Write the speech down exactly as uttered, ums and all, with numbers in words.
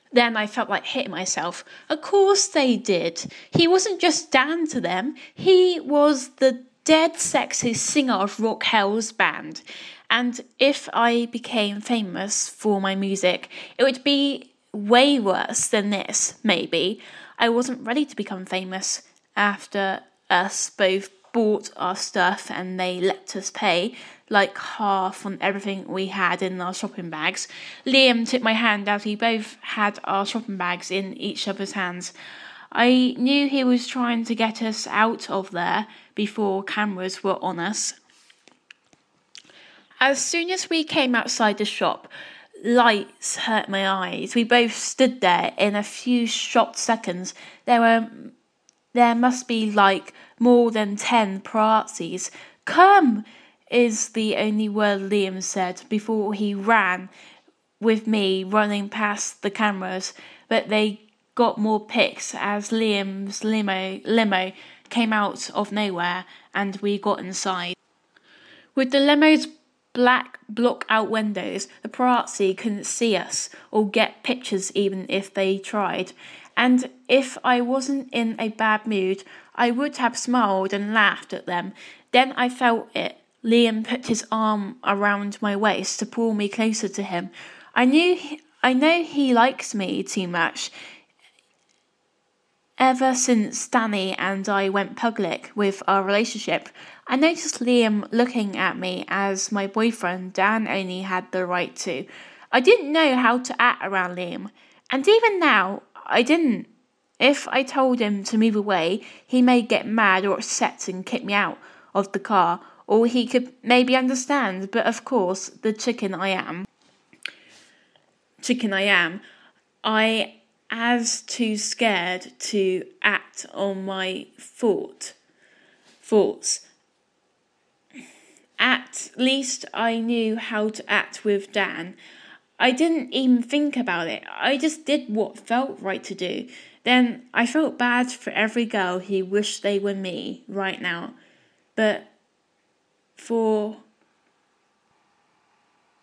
Then I felt like hitting myself. Of course they did. He wasn't just Dan to them. He was the dead sexy singer of Rock Hell's band. And if I became famous for my music, it would be way worse than this, maybe. I wasn't ready to become famous after us both bought our stuff and they let us pay like half on everything we had in our shopping bags. Liam took my hand as we both had our shopping bags in each other's hands. I knew he was trying to get us out of there before cameras were on us. As soon as we came outside the shop, lights hurt my eyes. We both stood there in a few shocked seconds. There were, there must be like more than ten parazzi. Come! Is the only word Liam said before he ran with me running past the cameras, but they got more pics as Liam's limo limo came out of nowhere and we got inside. With the limo's black block-out windows, the parazzi couldn't see us or get pictures even if they tried. And if I wasn't in a bad mood, I would have smiled and laughed at them. Then I felt it. Liam put his arm around my waist to pull me closer to him. I knew, he, I know he likes me too much. Ever since Danny and I went public with our relationship, I noticed Liam looking at me as my boyfriend Dan only had the right to. I didn't know how to act around Liam, and even now, I didn't. If I told him to move away, he may get mad or upset and kick me out of the car, or he could maybe understand, but of course, the chicken I am, chicken I am, I as too scared to act on my thought, thoughts. At least I knew how to act with Dan. I didn't even think about it. I just did what felt right to do. Then I felt bad for every girl who wished they were me right now. But for